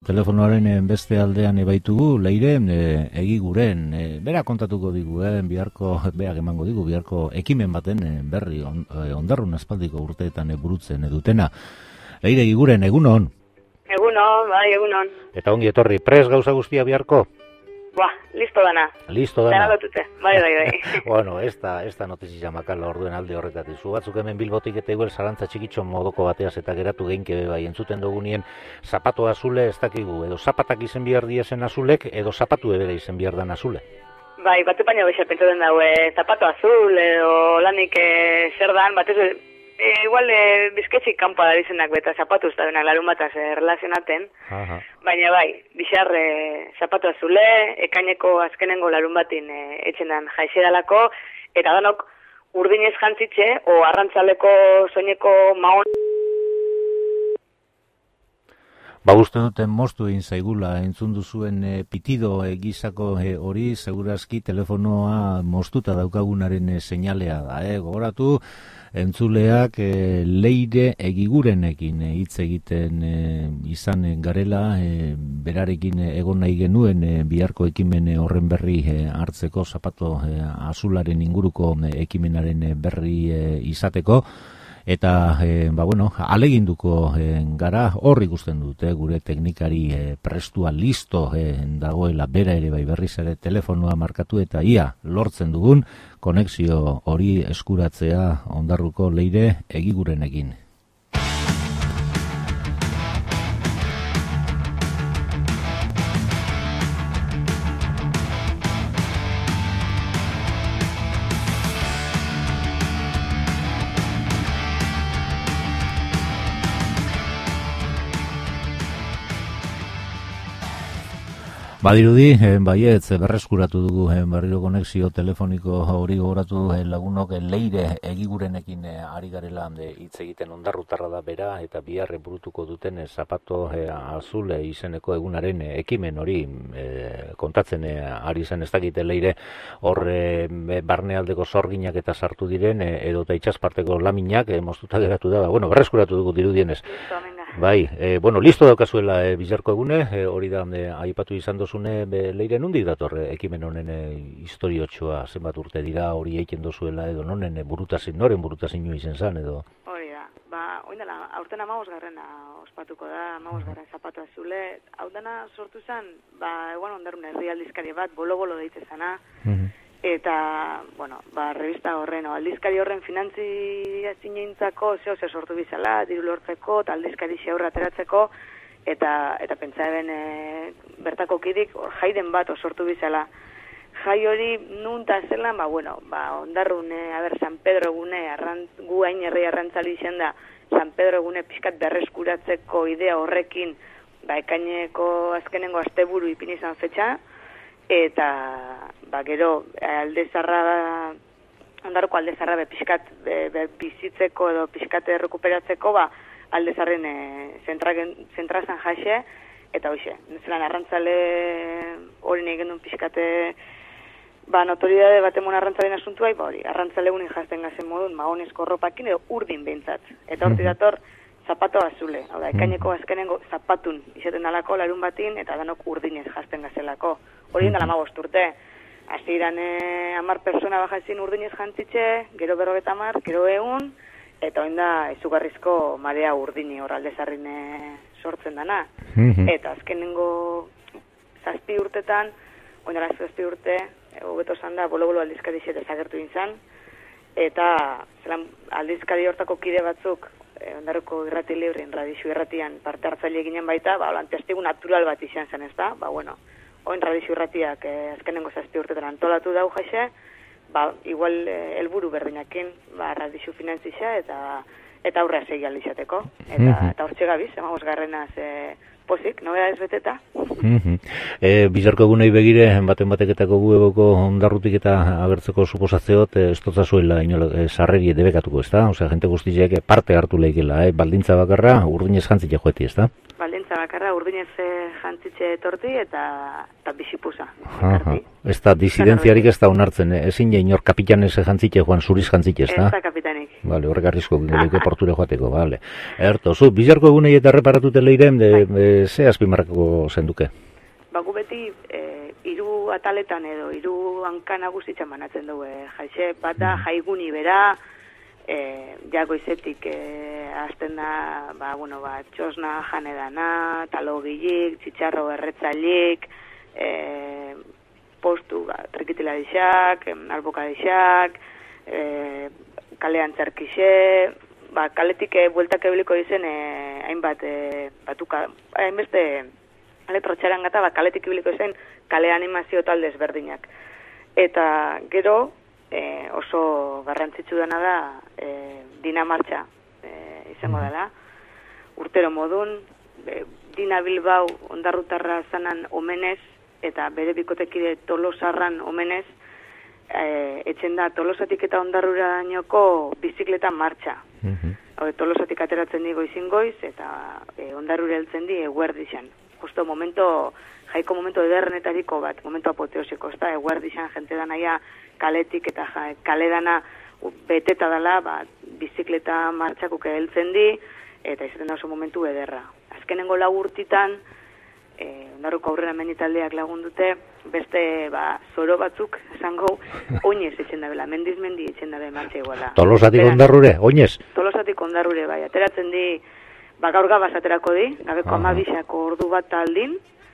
telefonoaren beste aldean baitugu Leire Egiguren. Bera kontatuko digu, biharko, berak emango digu, biharko ekimen baten berri Ondarrun aspaldiko urteetan burutzen dutena. Leire Egiguren, egunon? Egunon, bai, egunon. Eta ongi etorri, pres gauza guztia biharko? Listo dana. Listo dana. Dana dutute, bai. Bueno, ez da notizia makala orduen alde horretatik. Zu batzuk hemen Bilbotik eta igual zarantza txikitxo modoko bateaz eta geratu geinke bai entzuten dugunien zapato azule ez dakigu, edo zapatak izen behar diezen azulek, edo zapatu ebera izen behar dan azule. Bai, bate baina baixa pentsatzen daue, zapato azul, edo lanik zer dan, batez igual bizketxik kanpoa da izenak beta zapatu usta denak larun bataz relazionaten, baina bai, bixar zapatu azule, ekaineko azkenengo larun batin etxendan jaixedalako, eta danok urdinez jantzitxe, o arrantzaleko soineko maon. Uste duten moztu egin zaigula, entzun duzuen pitido gizako hori, segurazki telefonoa moztuta daukagunaren seinalea da. Gogoratu, entzuleak Leire Egigurenekin hitz egiten izan garela, berarekin egon nahi genuen biharko ekimen horren berri hartzeko, zapato azularen inguruko ekimenaren berri izateko. Eta, aleginduko gara hor ikusten dute gure teknikari prestua listo dagoela bera ere bai berriz ere telefonoa markatu eta ia lortzen dugun konexio hori eskuratzea Ondarruko Leire Egigurenekin. Badirudi, baietz, berreskuratu dugu berriro konexio telefoniko hori gogoratu lagunok Leire Egigurenekin ari garela hitz egiten Ondarrutarra da bera eta bihar burutuko duten zapato azul izeneko egunaren ekimen hori kontatzen ari zen ez dakite Leire hor barnealdeko zorginak eta sartu diren edo eta itxasparteko laminak moztuta geratu da, berreskuratu dugu dirudienez. Bai, listo daukazuela bizarko egune, hori da aipatu izan dozune Leire nundik dator ekimen honen historiotxoa zenbat urte dira hori eiken dozuela edo noren burutazin izen zan edo? Hori da, oindela, aurten 15. Ospatuko da, 15. zapatu azule, hau dana sortu zen, eguan Ondarrun herrialdizkari bat, bolo-bolo deitze zana, eta, revista horren, aldizkari horren finantzia zineintzako zehose sortu bizala, diru lortzeko, eta aldizkari xaurra ateratzeko, eta pentsa eben bertako kidik jaiden bat sortu bizala. Jai hori nunta zelan, Ondarrun, San Pedro egune, gu hain herri arrantzali izan da, San Pedro egune pixkat berreskuratzeko idea horrekin, ekaineko azkenengo asteburu ipini izan fetxa, eta gero Ondarruko aldezarra pixkat bizitzeko edo pixkat rekuperatzeko aldezarren zentrazan jaixe, eta hoxe, nezelan arrantzale hori nahi gendun pixkate notoriedade batemon arrantzalen asuntu bai, arrantzale unin jazten gazen modun mahonezko ropakin edo urdin behintzat, eta horti dator zapato azule, hau da, ekaineko azkenengo zapatun izaten dalako larun batin eta danok urdinez jazten gazelako. Hori indala 15 urte. Hasieran 10 persona bajazin urdinez jantzitxe, gero 50, gero 100, eta oinda izugarrizko marea urdini hor aldezarrin sortzen dana. Eta azkenengo 7 urtetan, oindala 7 urte, hobeto zan da, bolo-bolo aldizkari xete zagertu inzan, eta aldizkari hortako kide batzuk, Ondarruko irrati librin, radixu irratian parte hartzaile ginen baita, testigu natural bat izan zen ez da, oin radixu irratiak azkenengo 7 urtetan antolatu dau jaixe, igual helburu berdinakin, radixu finantzixa eta aurrea segi alizateko. Eta hor txegabiz, 15. Pozik, nobeda ez beteta. Bizarko egunei begire, baten bateketako guegoko Ondarrutik eta agertzeko suposatzeot, ez dutza zuela sarreri debekatuko, ez da? Osea, jente guztiak parte hartu lehikela, baldintza bakarra urdinez jantzitxe joeti, ez da? Baldintza bakarra urdinez jantzitxe etorti eta bisipusa. Ez da, disidentziarik ez da onartzen, ezin inor kapitanez jantzitxe joan, zuriz jantzitxe, ez da? Ez da kapitanik. Vale, horrek arrisko geluke porture joateko, vale. Erto, zu, bizarko egunei eta reparatute leiren, ze azpimarrako zenduke? Gu beti, hiru ataletan edo hiru hanka nagusitzen banatzen dugu, jaixe, bat da jaiguni bera, goizetik hasten da, txosna janedana, talogilik, txitxarro erretzailik, postu, trikitilarisak, albokadixak, kalean zerkixe, kaletik bueltak ebiliko dizen hainbat batuka, hainbeste elektro-txaran gata, kaletik ibiliko zen kale animazio talde ezberdinak. Eta gero, oso garrantzitsu dena da, Dina Martxa izango dela. Urtero modun, Dina Bilbao ondarrutarra zanan omenez, eta bere bikotekide Tolosarran omenez, etxen da Tolosatik eta ondarrura nioko bizikleta martxa. Tolosatik ateratzen di goizingoiz, eta ondarrura heltzen di eguerdixan. Justo jaiko momento ederrenetariko bat, momento apoteosiko, ez da, eguerdixan jente danaia kaletik eta kale dana beteta dela, bizikleta martxakuk heltzen di, eta izaten da oso momentu ederra. Azkenengo 4 urtitan, ondarruko aurrera menitaldeak lagundute, beste zoro batzuk, esango, oinez etxen dabela, mendiz-mendi etxen dabe martxa iguala. Tolosatik ondarrure, oinez? Tolosatik ondarrure, ateratzen di, gaur gabaz aterako di, gabeko 12ako ordu bat aldin,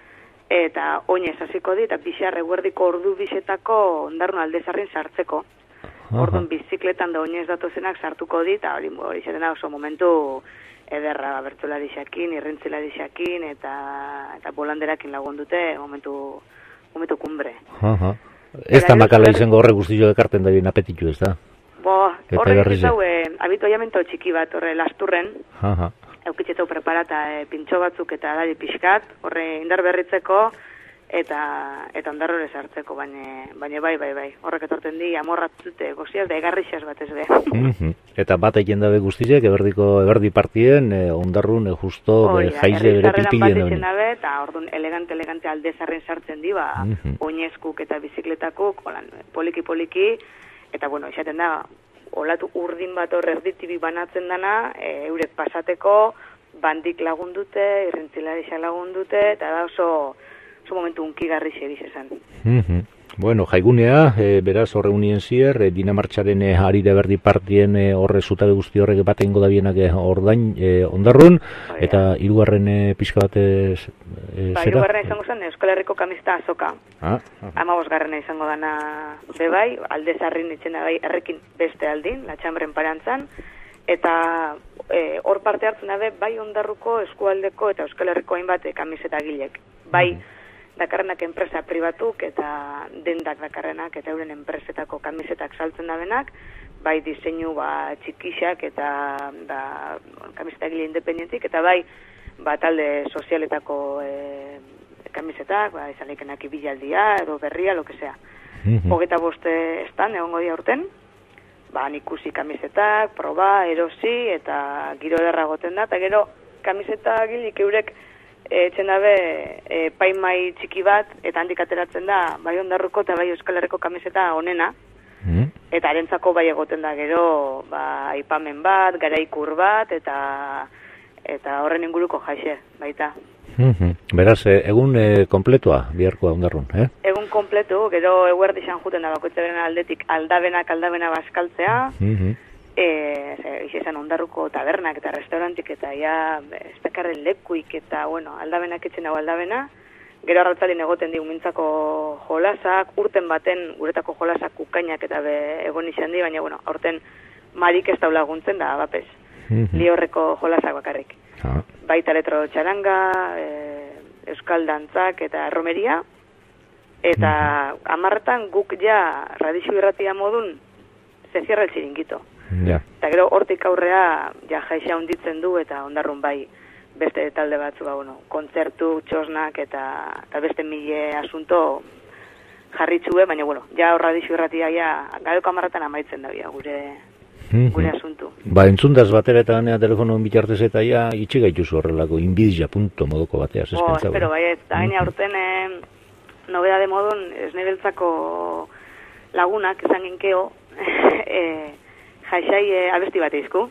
eta oinez hasiko di, eta bixar eguerdiko ordu bixetako ondarrun aldezarrin sartzeko. Orduan bizikletan da oinez datozenak sartuko di, eta hori izaten da oso momentu ederra bertsolarixakin, irrintzilarixakin, eta bolanderakin lagundute momentu kumbre. Ez da makala izango horre guztio ekarten da bien apetitu, ez da? Horre izau, abituaiamento txiki bat, horre lasturren, eukitxetau preparata pintxo batzuk eta adari pixkat, horre indar berritzeko, eta ondarrore sartzeko, baina bai, horrek etorten di, amorratzute goziaz, da egarrixaz bat ez be. Eta bat egin dabe guztiek, eberdi partien, ondarrun, justo, jaize bere pilpilien dauen. Bat dabe, eta orduan elegante aldezarren sartzen di, oinezkuk eta bizikletakuk, poliki, eta izaten da, olatu urdin bat hor erditibi banatzen dana, eurek pasateko, bandik lagundute, irrintzilarisa lagundute, eta da oso momentu unkigarri xeriz esan. Bueno, jaigunea, beraz horre unien zier, Dina Martxaren harire berdi partien horre zutabe guzti horrek bat egingo da bienak ondarrun, eta hirugarren pixka bat zera? Hirugarren izango zen Euskal Herriko kamista azoka. 15garrena izango dana bebai, aldezarrin itxena bai errekin beste aldin, latxambren parantzan, eta hor parte hartzen dabe bai ondarruko eskualdeko eta Euskal Herriko hainbat kamiseta gilek. Bai, dakarrenak enpresa pribatuk eta dendak dakarrenak eta euren enpresetako kamisetak saltzen dabenak, bai diseinu txikixak eta kamiseta gile independentik, eta bai talde sozialetako kamisetak, izan leikenak ibilaldia edo berria, lo que sea. 25 estan egongo dia urten, ikusi kamisetak, proba, erosi, eta giro ederra goten da, eta gero kamiseta gilik eurek etxen dabe paimai txiki bat, eta handik ateratzen da, bai ondarruko eta bai Euskal Herriko kamiseta onena, eta arentzako bai egoten da gero, aipamen bat, garaikur bat, eta horren inguruko jaixe, baita. Beraz, egun kompletua biharkoa ondarrun, Egun kompletu, gero eguerdixan juten da bakoitzaren aldetik aldabena baskaltzea, izan ondarruko tabernak eta restaurantik eta ez dakarren lekuik eta, aldabenak etxen dago aldabena, gero arratzalin egoten di umintzako jolasak, urten baten guretako jolasak ukainak eta egon izan di, baina, aurten marik ez daula laguntzen da, bapes, liorreko jolasak bakarrik. Baita eletro txaranga, euskal dantzak eta erromeria, eta 10 guk radixu irratia modun se cierra el chiringuito. Eta gero hortik aurrea jaixa hunditzen du eta ondarrun bai beste talde batzu, kontzertu, txosnak eta beste mile asunto jarritxue, baina horra dixu irratia gabeko 10 amaitzen da gure asuntu. Entzundaz batera eta ganea telefonoen bitartez eta itxe gaituzu horrelako inbidia.modoko bateaz. Espero bai, eta gaina urten nobedade modun esnebeltzako lagunak esan ginkeo jaixai abesti bat eizku.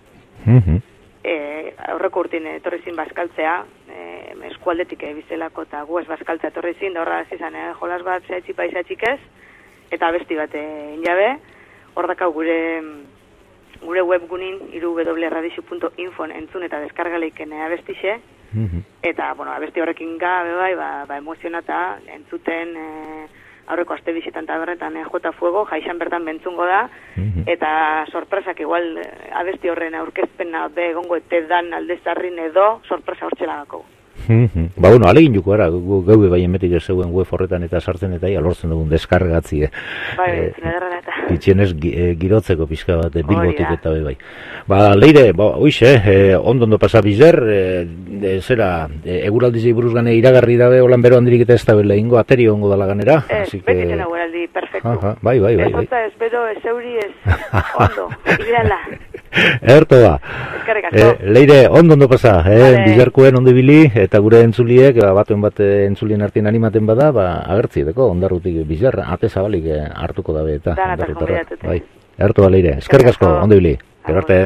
Aurreko urtin etorrezin bazkaltzea, eskualdetik bizelako eta gu ez bazkaltzea etorrezin, da horra zizan jolas bat zehatzi paisatxik ez, eta abesti bat injabe, hor dakau gure webgunin www.radixu.info entzun eta deskargaleiken abestixe, eta, bueno, abesti horrekin gabe bai, emozionata, entzuten aurreko aste bizitan tabernetan jota fuego, jaixan bertan bentzungo da, eta sorpresak igual abesti horren aurkezpena egongo ete dan aldezarrin edo sorpresa hortxela gako. Ba, bueno, alegin juko era, geube bai emetik zeuen web horretan eta sartzen eta alortzen dugun deskargatzie. Bai, zinederren eta. Itxienez girotzeko pixka bat, bilbotik eta bai. Ba, Leire, ondo pasa bizer, zera, eguraldizei buruz gane iragarri dabe, holan bero handirik eta ez da bela ingo, ateri ongo dala ganera. Betiten eguraldi, perfecto. Bai. Ez onta ez bero, ez euri, ez ondo, ibirala. Erto ba. Leire, ondo pasa, bizarkuen ondo ibili, eta gure entzuliek, batuen bat entzulien artien animaten bada, agertzi edeko, ondarrutik bizar, ate zabalik hartuko dabe eta. Bai, erto ba, Leire, eskerrik asko, ondo ibili, gero arte.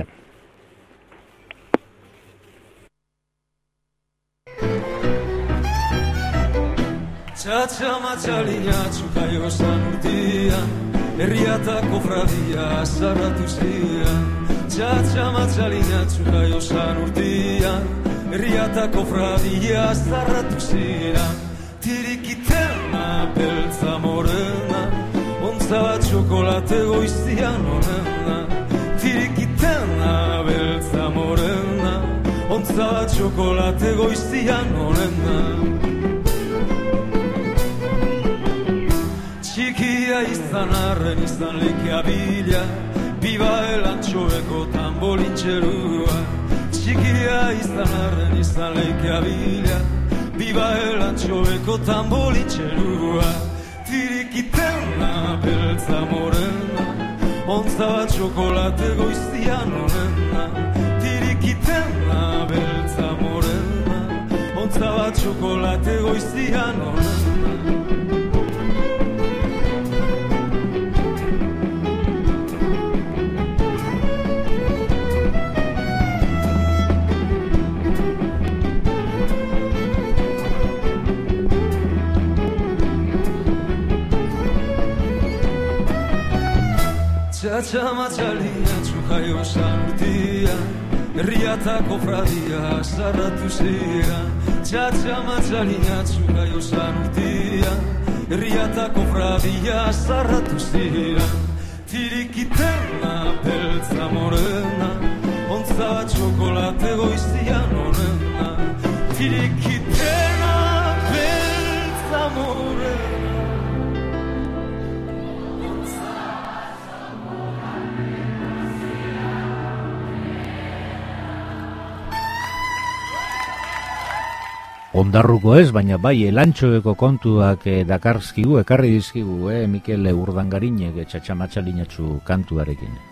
Txatxamatxalina txukaio san urtia, herriatako fradia zarratu zian. Txatxamatxalina txukaio san urtia, herriatako fradia zarratu zian. Tirikitena beltza morena, ontza bat txokolate goiztian horrena. Tirikitena beltza morena, ontza bat txokolate goiztian horrena. Txikia izan arren izan lekea bila, biba elantxoeko tambolintxerua. Txikia izan arren izan lekea bila, biba elantxoeko tambolintxerua. Tirikitena beltza morena, ontza bat txokolate goiztian horrena. Tirikitena beltza morena, ontza bat txokolate goiztian horrena. Txatxamatxalina txukaio san urtia, herriatako fradia zarratu zian. Txatxamatxalina txukaio san urtia, herriatako fradia zarratu zian. Tirikitena beltza morena, ontza bat txokolate goiztian horrena. Tirikitena beltza morena. Ondarruko ez, baina bai elantxoeko kontuak ekarri dizkigu, Mikel Urdangarinek txatxamatxalinatxu kantuarekin.